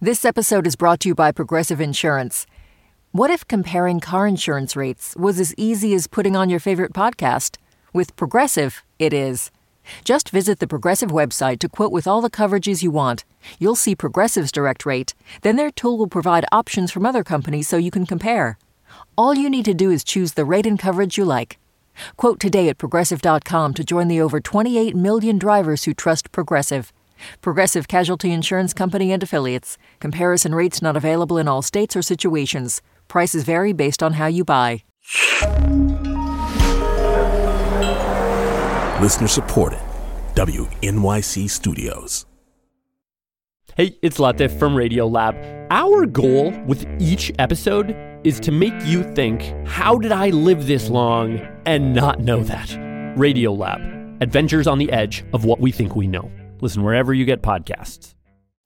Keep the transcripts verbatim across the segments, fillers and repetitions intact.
This episode is brought to you by Progressive Insurance. What if comparing car insurance rates was as easy as putting on your favorite podcast? With Progressive, it is. Just visit the Progressive website to quote with all the coverages you want. You'll see Progressive's direct rate. Then their tool will provide options from other companies so you can compare. All you need to do is choose the rate and coverage you like. Quote today at Progressive dot com to join the over twenty-eight million drivers who trust Progressive. Progressive Casualty Insurance Company and Affiliates. Comparison rates not available in all states or situations. Prices vary based on how you buy. Listener supported. W N Y C Studios. Hey, it's Latif from Radiolab. Our goal with each episode is to make you think, how did I live this long and not know that? Radiolab. Adventures on the edge of what we think we know. Listen wherever you get podcasts.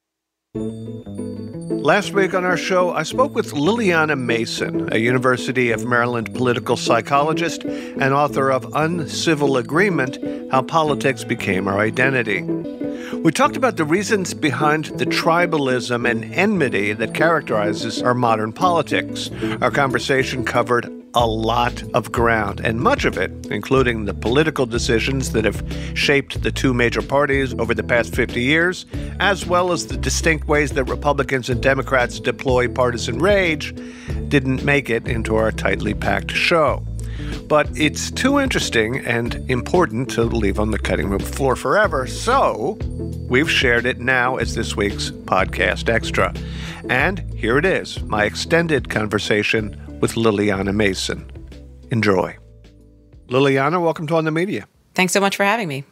Last week on our show, I spoke with Liliana Mason, a University of Maryland political psychologist and author of Uncivil Agreement, How Politics Became Our Identity. We talked about the reasons behind the tribalism and enmity that characterizes our modern politics. Our conversation covered a lot of ground, and much of it, including the political decisions that have shaped the two major parties over the past fifty years, as well as the distinct ways that Republicans and Democrats deploy partisan rage, didn't make it into our tightly packed show. But it's too interesting and important to leave on the cutting room floor forever, so we've shared it now as this week's podcast extra. And here it is, my extended conversation with Liliana Mason. Enjoy. Liliana, welcome to On the Media. Thanks so much for having me.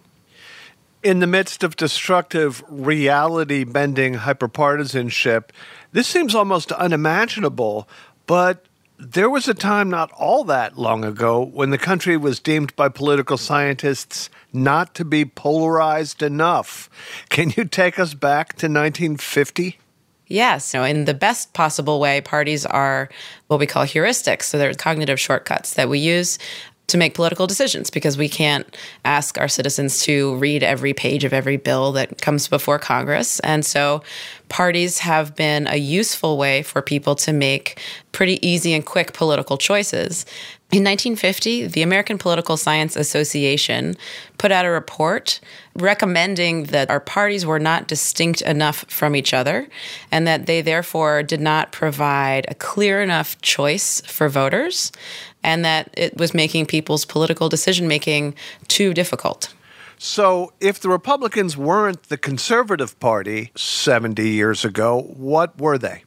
In the midst of destructive, reality-bending hyperpartisanship, this seems almost unimaginable, but there was a time not all that long ago when the country was deemed by political scientists not to be polarized enough. Can you take us back to nineteen fifty? Yes. So in the best possible way, parties are what we call heuristics. So they're cognitive shortcuts that we use to make political decisions, because we can't ask our citizens to read every page of every bill that comes before Congress. And so parties have been a useful way for people to make pretty easy and quick political choices. In nineteen fifty, the American Political Science Association put out a report recommending that our parties were not distinct enough from each other, and that they therefore did not provide a clear enough choice for voters, and that it was making people's political decision-making too difficult. So if the Republicans weren't the conservative party seventy years ago, what were they?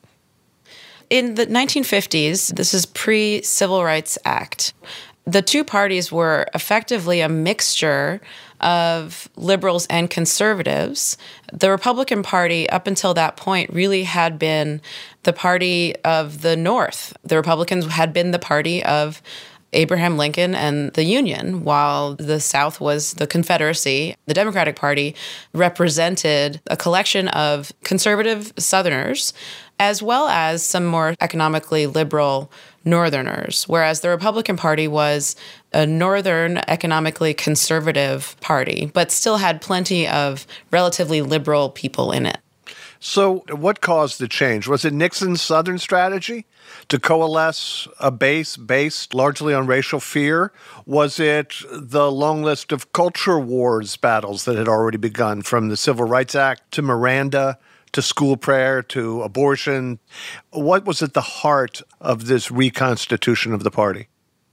In the nineteen fifties, this is pre-Civil Rights Act, the two parties were effectively a mixture of liberals and conservatives. The Republican Party, up until that point, really had been the party of the North. The Republicans had been the party of Abraham Lincoln and the Union, while the South was the Confederacy. The Democratic Party represented a collection of conservative Southerners, as well as some more economically liberal Northerners, whereas the Republican Party was a Northern, economically conservative party, but still had plenty of relatively liberal people in it. So what caused the change? Was it Nixon's Southern strategy to coalesce a base based largely on racial fear? Was it the long list of culture wars battles that had already begun, from the Civil Rights Act to Miranda to school prayer to abortion? What was at the heart of this reconstitution of the party?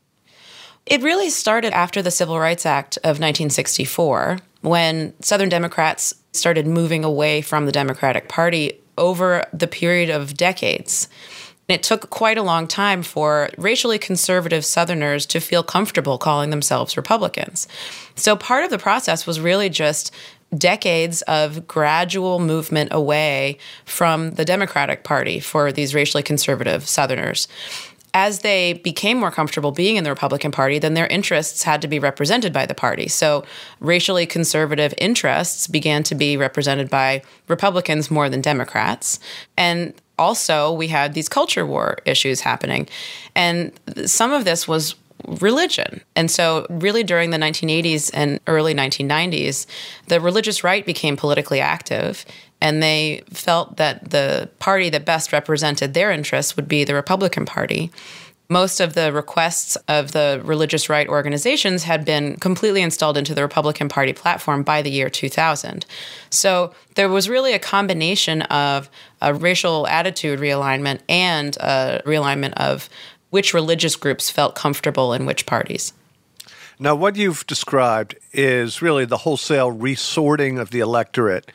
It really started after the Civil Rights Act of nineteen sixty-four, when Southern Democrats started moving away from the Democratic Party over the period of decades. It took quite a long time for racially conservative Southerners to feel comfortable calling themselves Republicans. So part of the process was really just decades of gradual movement away from the Democratic Party for these racially conservative Southerners. As they became more comfortable being in the Republican Party, then their interests had to be represented by the party. So racially conservative interests began to be represented by Republicans more than Democrats. And also, we had these culture war issues happening. And some of this was religion. And so really during the nineteen eighties and early nineteen nineties, the religious right became politically active, and they felt that the party that best represented their interests would be the Republican Party. Most of the requests of the religious right organizations had been completely installed into the Republican Party platform by the year two thousand. So there was really a combination of a racial attitude realignment and a realignment of which religious groups felt comfortable in which parties. Now, what you've described is really the wholesale resorting of the electorate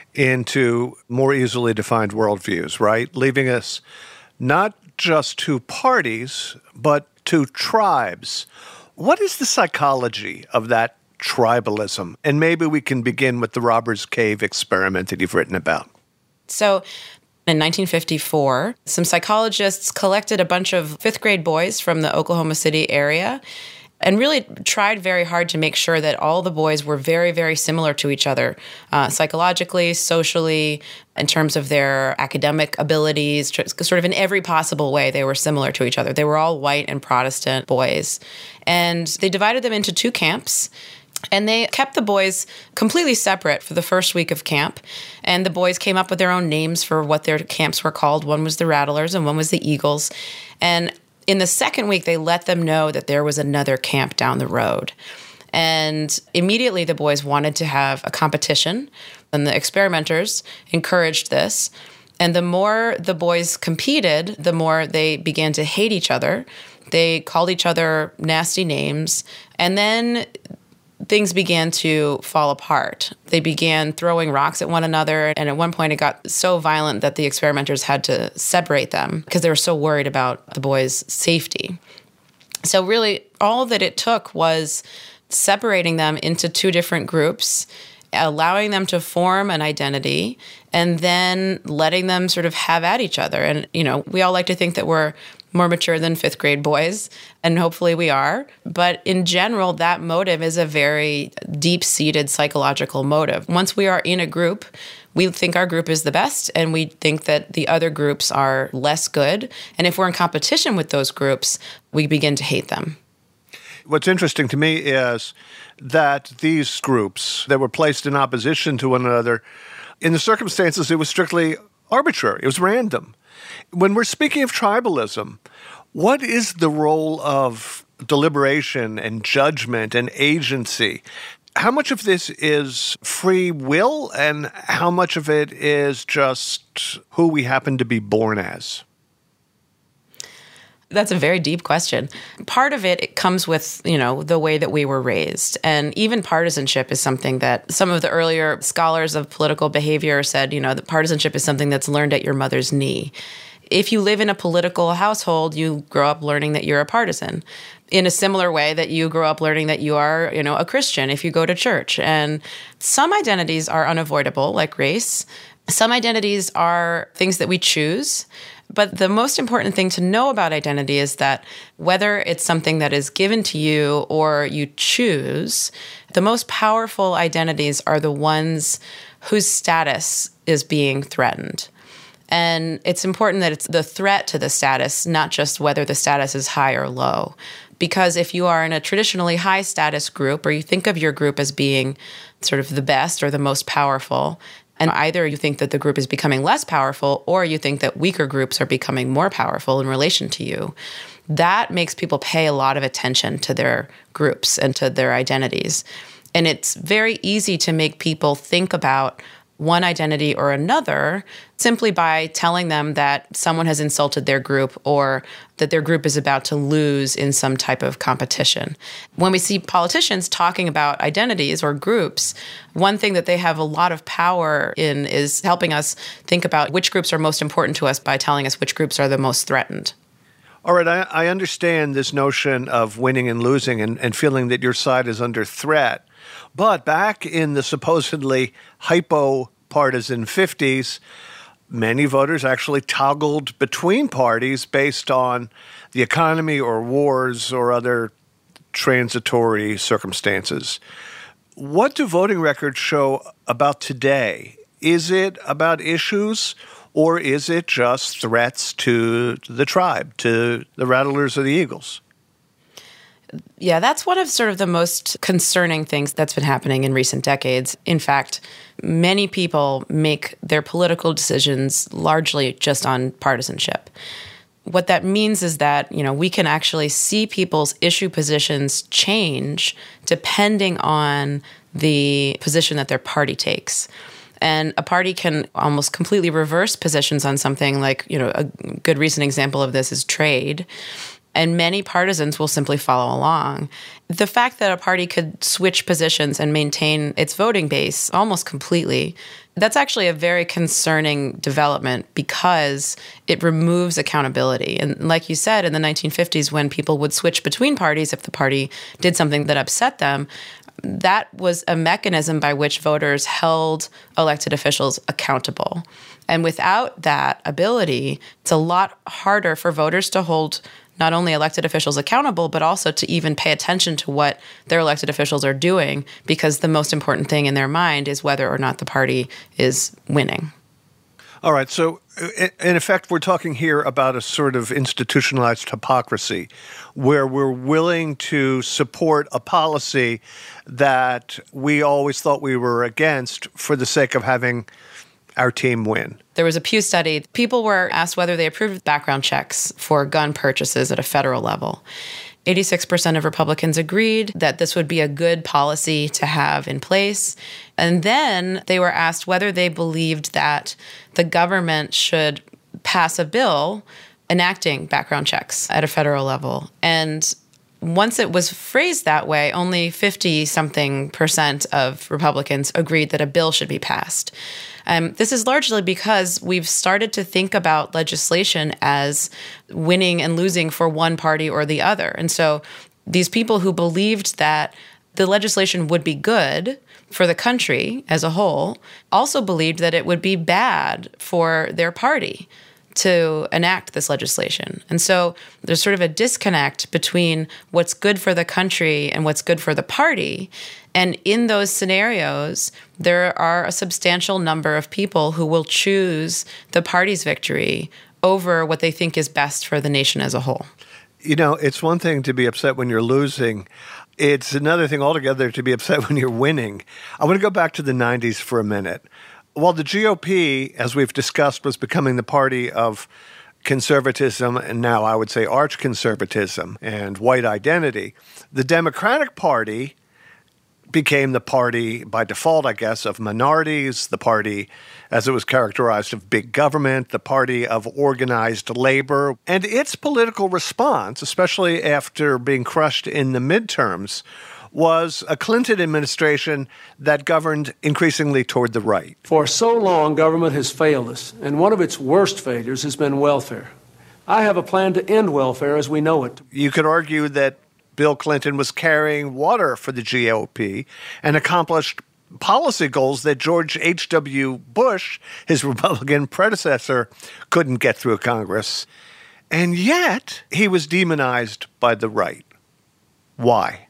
into more easily defined worldviews, right? Leaving us not just to parties, but to tribes. What is the psychology of that tribalism? And maybe we can begin with the Robbers Cave experiment that you've written about. So in nineteen fifty-four, some psychologists collected a bunch of fifth grade boys from the Oklahoma City area and really tried very hard to make sure that all the boys were very, very similar to each other, uh, psychologically, socially, in terms of their academic abilities, sort of in every possible way they were similar to each other. They were all white and Protestant boys. And they divided them into two camps. And they kept the boys completely separate for the first week of camp. And the boys came up with their own names for what their camps were called. One was the Rattlers and one was the Eagles. And in the second week, they let them know that there was another camp down the road. And immediately the boys wanted to have a competition, and the experimenters encouraged this. And the more the boys competed, the more they began to hate each other. They called each other nasty names. And then things began to fall apart. They began throwing rocks at one another, and at one point it got so violent that the experimenters had to separate them because they were so worried about the boys' safety. So really, all that it took was separating them into two different groups, allowing them to form an identity, and then letting them sort of have at each other. And, you know, we all like to think that we're more mature than fifth grade boys, and hopefully we are. But in general, that motive is a very deep-seated psychological motive. Once we are in a group, we think our group is the best, and we think that the other groups are less good. And if we're in competition with those groups, we begin to hate them. What's interesting to me is that these groups that were placed in opposition to one another, in the circumstances, it was strictly arbitrary. It was random. When we're speaking of tribalism, what is the role of deliberation and judgment and agency? How much of this is free will, and how much of it is just who we happen to be born as? That's a very deep question. Part of it, it comes with, you know, the way that we were raised. And even partisanship is something that some of the earlier scholars of political behavior said, you know, that partisanship is something that's learned at your mother's knee. If you live in a political household, you grow up learning that you're a partisan in a similar way that you grow up learning that you are, you know, a Christian if you go to church. And some identities are unavoidable, like race. Some identities are things that we choose. But the most important thing to know about identity is that whether it's something that is given to you or you choose, the most powerful identities are the ones whose status is being threatened. And it's important that it's the threat to the status, not just whether the status is high or low. Because if you are in a traditionally high status group, or you think of your group as being sort of the best or the most powerful, and either you think that the group is becoming less powerful, or you think that weaker groups are becoming more powerful in relation to you, that makes people pay a lot of attention to their groups and to their identities. And it's very easy to make people think about one identity or another simply by telling them that someone has insulted their group or that their group is about to lose in some type of competition. When we see politicians talking about identities or groups, one thing that they have a lot of power in is helping us think about which groups are most important to us by telling us which groups are the most threatened. All right, I, I understand this notion of winning and losing and, and feeling that your side is under threat. But back in the supposedly hypo-partisan fifties, many voters actually toggled between parties based on the economy or wars or other transitory circumstances. What do voting records show about today? Is it about issues, or is it just threats to the tribe, to the Rattlers or the Eagles? Yeah, that's one of sort of the most concerning things that's been happening in recent decades. In fact, many people make their political decisions largely just on partisanship. What that means is that, you know, we can actually see people's issue positions change depending on the position that their party takes. And a party can almost completely reverse positions on something like, you know, a good recent example of this is trade. And many partisans will simply follow along. The fact that a party could switch positions and maintain its voting base almost completely, that's actually a very concerning development because it removes accountability. And like you said, in the nineteen fifties, when people would switch between parties if the party did something that upset them, that was a mechanism by which voters held elected officials accountable. And without that ability, it's a lot harder for voters to hold not only elected officials accountable, but also to even pay attention to what their elected officials are doing, because the most important thing in their mind is whether or not the party is winning. All right. So, in effect, we're talking here about a sort of institutionalized hypocrisy where we're willing to support a policy that we always thought we were against for the sake of having our team win. There was a Pew study. People were asked whether they approved background checks for gun purchases at a federal level. eighty-six percent of Republicans agreed that this would be a good policy to have in place. And then they were asked whether they believed that the government should pass a bill enacting background checks at a federal level. And once it was phrased that way, only fifty-something percent of Republicans agreed that a bill should be passed. Um, this is largely because we've started to think about legislation as winning and losing for one party or the other. And so these people who believed that the legislation would be good for the country as a whole also believed that it would be bad for their party to enact this legislation. And so there's sort of a disconnect between what's good for the country and what's good for the party. And in those scenarios, there are a substantial number of people who will choose the party's victory over what they think is best for the nation as a whole. You know, it's one thing to be upset when you're losing. It's another thing altogether to be upset when you're winning. I want to go back to the nineties for a minute. While the G O P, as we've discussed, was becoming the party of conservatism, and now I would say arch conservatism and white identity, the Democratic Party became the party, by default, I guess, of minorities, the party, as it was characterized, of big government, the party of organized labor. And its political response, especially after being crushed in the midterms, was a Clinton administration that governed increasingly toward the right. For so long, government has failed us, and one of its worst failures has been welfare. I have a plan to end welfare as we know it. You could argue that Bill Clinton was carrying water for the G O P and accomplished policy goals that George H W Bush, his Republican predecessor, couldn't get through Congress. And yet, he was demonized by the right. Why?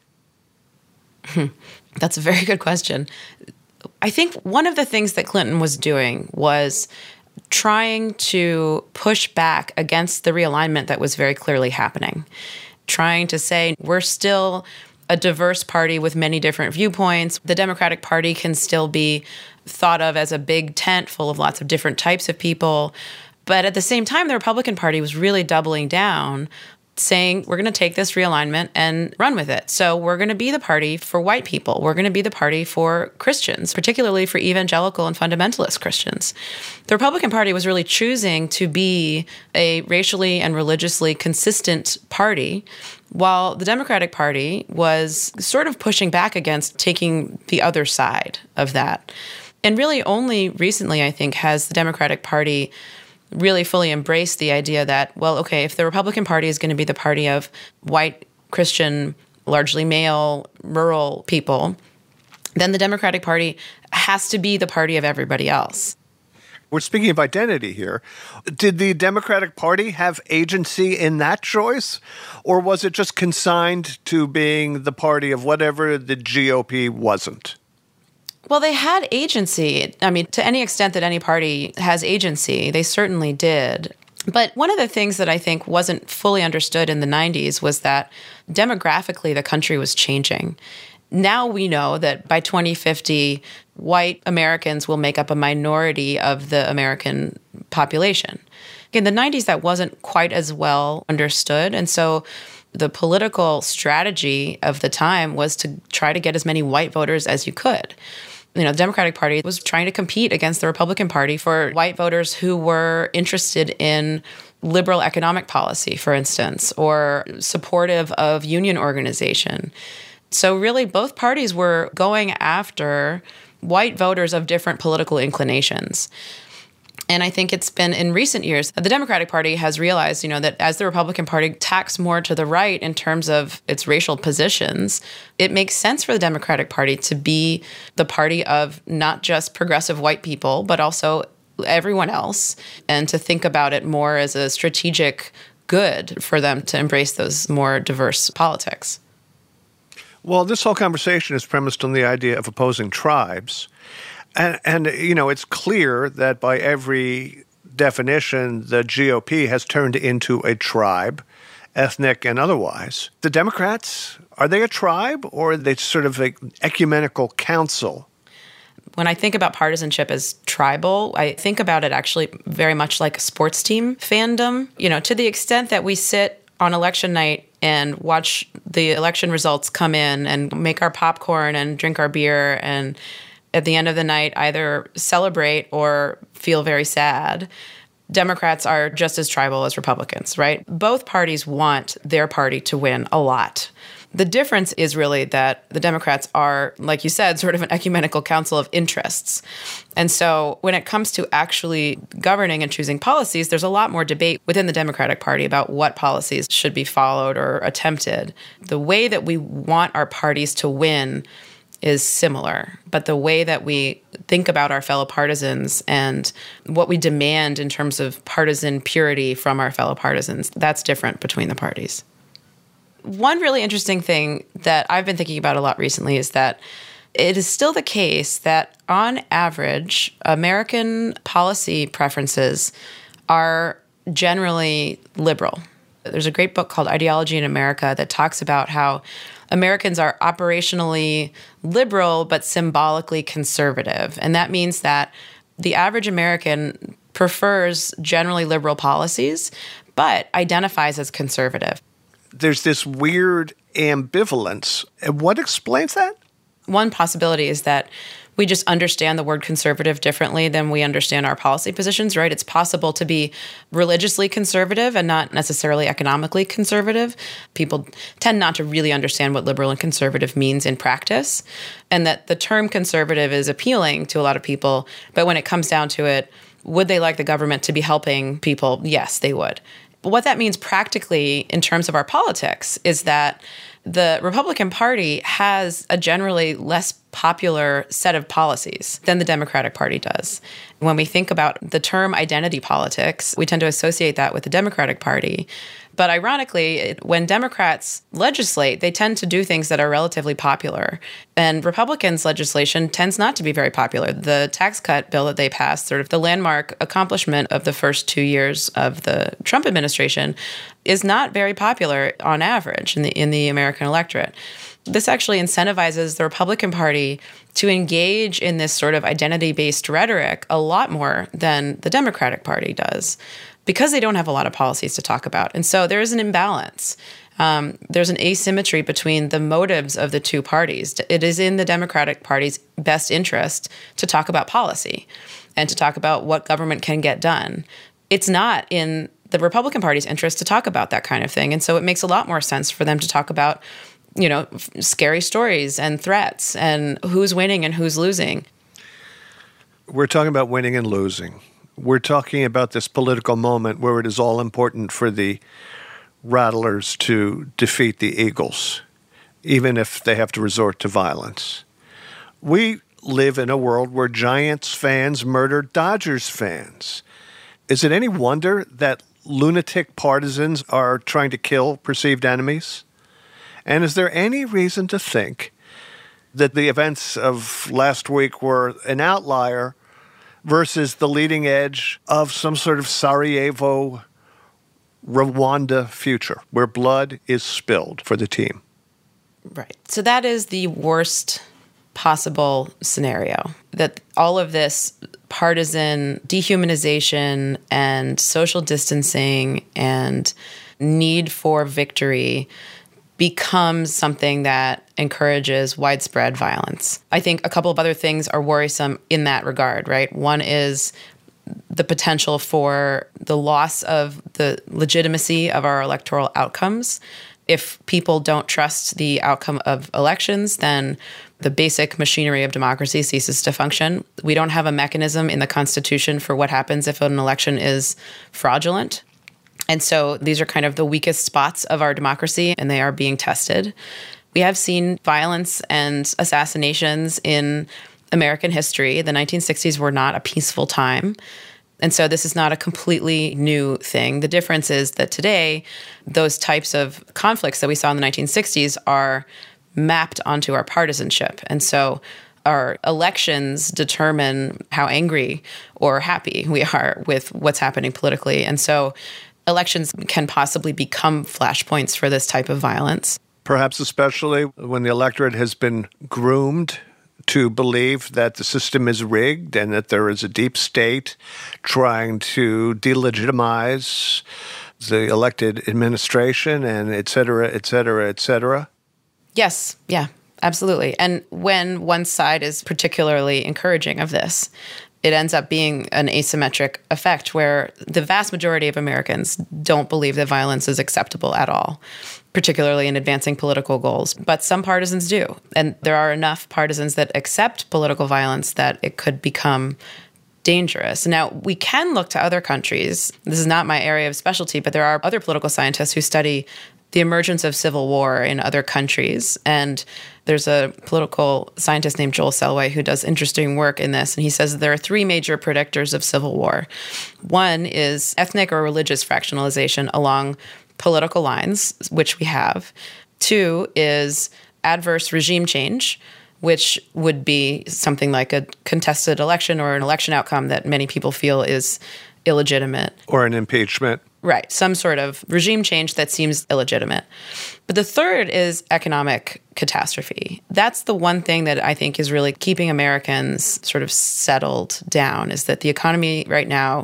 That's a very good question. I think one of the things that Clinton was doing was trying to push back against the realignment that was very clearly happening, trying to say we're still a diverse party with many different viewpoints. The Democratic Party can still be thought of as a big tent full of lots of different types of people. But at the same time, the Republican Party was really doubling down, saying we're going to take this realignment and run with it. So we're going to be the party for white people. We're going to be the party for Christians, particularly for evangelical and fundamentalist Christians. The Republican Party was really choosing to be a racially and religiously consistent party, while the Democratic Party was sort of pushing back against taking the other side of that. And really only recently, I think, has the Democratic Party really fully embrace the idea that, well, okay, if the Republican Party is going to be the party of white, Christian, largely male, rural people, then the Democratic Party has to be the party of everybody else. We're speaking of identity here. Did the Democratic Party have agency in that choice? Or was it just consigned to being the party of whatever the G O P wasn't? Well, they had agency. I mean, to any extent that any party has agency, they certainly did. But one of the things that I think wasn't fully understood in the nineties was that demographically the country was changing. Now we know that by twenty fifty, white Americans will make up a minority of the American population. In the nineties, that wasn't quite as well understood. And so the political strategy of the time was to try to get as many white voters as you could. You know, the Democratic Party was trying to compete against the Republican Party for white voters who were interested in liberal economic policy, for instance, or supportive of union organization. So really, both parties were going after white voters of different political inclinations. And I think it's been in recent years, the Democratic Party has realized, you know, that as the Republican Party tacks more to the right in terms of its racial positions, it makes sense for the Democratic Party to be the party of not just progressive white people, but also everyone else, and to think about it more as a strategic good for them to embrace those more diverse politics. Well, this whole conversation is premised on the idea of opposing tribes. And, and, you know, it's clear that by every definition, the G O P has turned into a tribe, ethnic and otherwise. The Democrats, are they a tribe, or are they sort of an ecumenical council? When I think about partisanship as tribal, I think about it actually very much like a sports team fandom. You know, to the extent that we sit on election night and watch the election results come in and make our popcorn and drink our beer and at the end of the night either celebrate or feel very sad, Democrats are just as tribal as Republicans, right? Both parties want their party to win a lot. The difference is really that the Democrats are, like you said, sort of an ecumenical council of interests. And so when it comes to actually governing and choosing policies, there's a lot more debate within the Democratic Party about what policies should be followed or attempted. The way that we want our parties to win is similar, but the way that we think about our fellow partisans and what we demand in terms of partisan purity from our fellow partisans, that's different between the parties. One really interesting thing that I've been thinking about a lot recently is that it is still the case that, on average, American policy preferences are generally liberal. There's a great book called Ideology in America that talks about how Americans are operationally liberal but symbolically conservative. And that means that the average American prefers generally liberal policies but identifies as conservative. There's this weird ambivalence. What explains that? One possibility is that we just understand the word conservative differently than we understand our policy positions, right? It's possible to be religiously conservative and not necessarily economically conservative. People tend not to really understand what liberal and conservative means in practice, and that the term conservative is appealing to a lot of people. But when it comes down to it, would they like the government to be helping people? Yes, they would. But what that means practically in terms of our politics is that the Republican Party has a generally less popular set of policies than the Democratic Party does. When we think about the term identity politics, we tend to associate that with the Democratic Party. But ironically, when Democrats legislate, they tend to do things that are relatively popular. And Republicans' legislation tends not to be very popular. The tax cut bill that they passed, sort of the landmark accomplishment of the first two years of the Trump administration, is not very popular on average in the in the American electorate. This actually incentivizes the Republican Party to engage in this sort of identity-based rhetoric a lot more than the Democratic Party does, because they don't have a lot of policies to talk about. And so there is an imbalance. Um, there's an asymmetry between the motives of the two parties. It is in the Democratic Party's best interest to talk about policy and to talk about what government can get done. It's not in the Republican Party's interest to talk about that kind of thing. And so it makes a lot more sense for them to talk about, you know, scary stories and threats and who's winning and who's losing. We're talking about winning and losing. We're talking about this political moment where it is all important for the Rattlers to defeat the Eagles, even if they have to resort to violence. We live in a world where Giants fans murder Dodgers fans. Is it any wonder that lunatic partisans are trying to kill perceived enemies? And is there any reason to think that the events of last week were an outlier versus the leading edge of some sort of Sarajevo Rwanda future, where blood is spilled for the team. Right. So that is the worst possible scenario, that all of this partisan dehumanization and social distancing and need for victory becomes something that encourages widespread violence. I think a couple of other things are worrisome in that regard, right? One is the potential for the loss of the legitimacy of our electoral outcomes. If people don't trust the outcome of elections, then the basic machinery of democracy ceases to function. We don't have a mechanism in the Constitution for what happens if an election is fraudulent. And so these are kind of the weakest spots of our democracy, and they are being tested. We have seen violence and assassinations in American history. The nineteen sixties were not a peaceful time. And so this is not a completely new thing. The difference is that today, those types of conflicts that we saw in the nineteen sixties are mapped onto our partisanship. And so our elections determine how angry or happy we are with what's happening politically. And so elections can possibly become flashpoints for this type of violence. Perhaps especially when the electorate has been groomed to believe that the system is rigged and that there is a deep state trying to delegitimize the elected administration and et cetera, et cetera, et cetera. Yes, yeah, absolutely. And when one side is particularly encouraging of this, it ends up being an asymmetric effect where the vast majority of Americans don't believe that violence is acceptable at all, particularly in advancing political goals. But some partisans do. And there are enough partisans that accept political violence that it could become dangerous. Now, we can look to other countries. This is not my area of specialty, but there are other political scientists who study the emergence of civil war in other countries. And there's a political scientist named Joel Selway who does interesting work in this. And he says that there are three major predictors of civil war. One is ethnic or religious fractionalization along political lines, which we have. Two is adverse regime change, which would be something like a contested election or an election outcome that many people feel is illegitimate. Or an impeachment. Right, some sort of regime change that seems illegitimate. But the third is economic catastrophe. That's the one thing that I think is really keeping Americans sort of settled down, is that the economy right now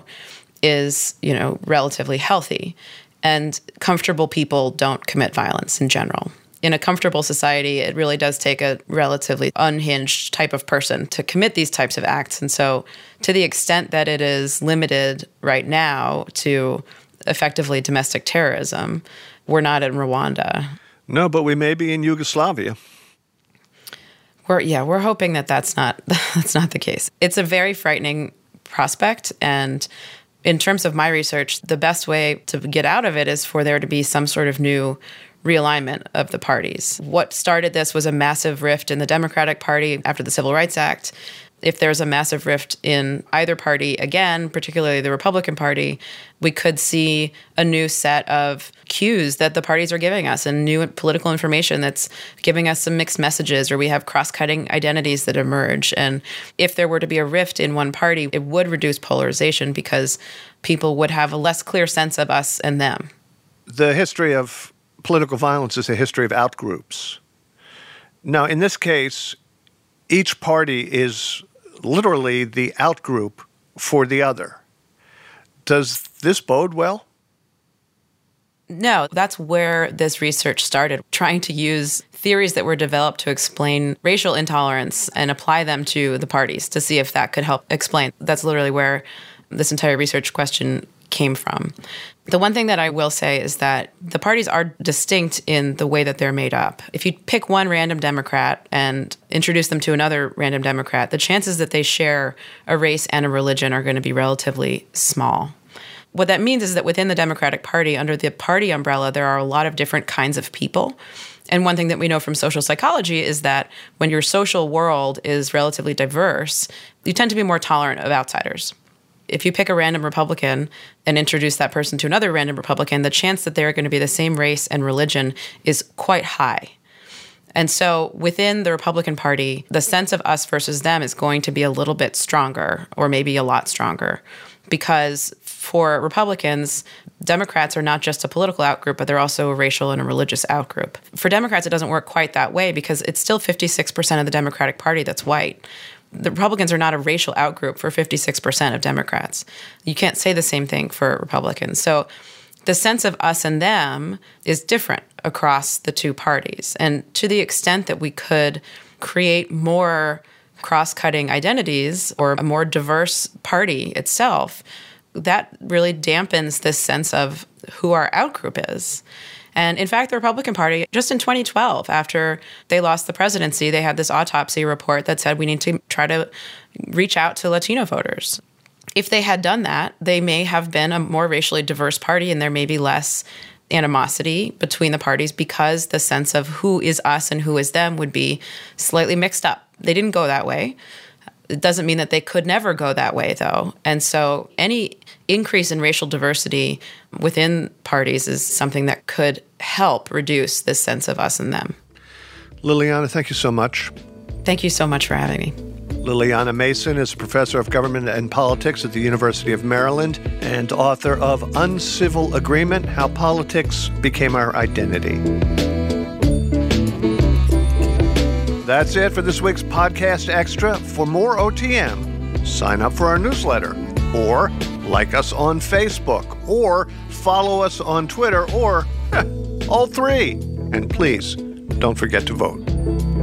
is, you know, relatively healthy, and comfortable people don't commit violence in general. In a comfortable society, it really does take a relatively unhinged type of person to commit these types of acts. And so to the extent that it is limited right now to effectively domestic terrorism, we're not in Rwanda. No, but we may be in Yugoslavia. We're yeah, we're hoping that that's not that's not the case. It's a very frightening prospect, and in terms of my research, the best way to get out of it is for there to be some sort of new realignment of the parties. What started this was a massive rift in the Democratic Party after the Civil Rights Act. If there's a massive rift in either party again, particularly the Republican Party, we could see a new set of cues that the parties are giving us and new political information that's giving us some mixed messages, or we have cross-cutting identities that emerge. And if there were to be a rift in one party, it would reduce polarization because people would have a less clear sense of us and them. The history of political violence is a history of outgroups. Now, in this case, each party is literally the outgroup for the other. Does this bode well? No, that's where this research started, trying to use theories that were developed to explain racial intolerance and apply them to the parties to see if that could help explain. That's literally where this entire research question came from. The one thing that I will say is that the parties are distinct in the way that they're made up. If you pick one random Democrat and introduce them to another random Democrat, the chances that they share a race and a religion are going to be relatively small. What that means is that within the Democratic Party, under the party umbrella, there are a lot of different kinds of people. And one thing that we know from social psychology is that when your social world is relatively diverse, you tend to be more tolerant of outsiders. If you pick a random Republican and introduce that person to another random Republican, the chance that they're going to be the same race and religion is quite high. And so within the Republican Party, the sense of us versus them is going to be a little bit stronger, or maybe a lot stronger. because for Republicans, Democrats are not just a political outgroup, but they're also a racial and a religious outgroup. For Democrats, it doesn't work quite that way because it's still fifty-six percent of the Democratic Party that's white. The Republicans are not a racial outgroup for fifty-six percent of Democrats. You can't say the same thing for Republicans. So the sense of us and them is different across the two parties. And to the extent that we could create more cross-cutting identities or a more diverse party itself, that really dampens this sense of who our outgroup is. And in fact, the Republican Party, just in twenty twelve, after they lost the presidency, they had this autopsy report that said we need to try to reach out to Latino voters. If they had done that, they may have been a more racially diverse party and there may be less animosity between the parties because the sense of who is us and who is them would be slightly mixed up. They didn't go that way. It doesn't mean that they could never go that way, though. And so any increase in racial diversity within parties is something that could help reduce this sense of us and them. Liliana, thank you so much. Thank you so much for having me. Liliana Mason is a professor of government and politics at the University of Maryland and author of Uncivil Agreement: How Politics Became Our Identity. That's it for this week's Podcast Extra. For more O T M, sign up for our newsletter, or like us on Facebook, or follow us on Twitter, or all three. And please, don't forget to vote.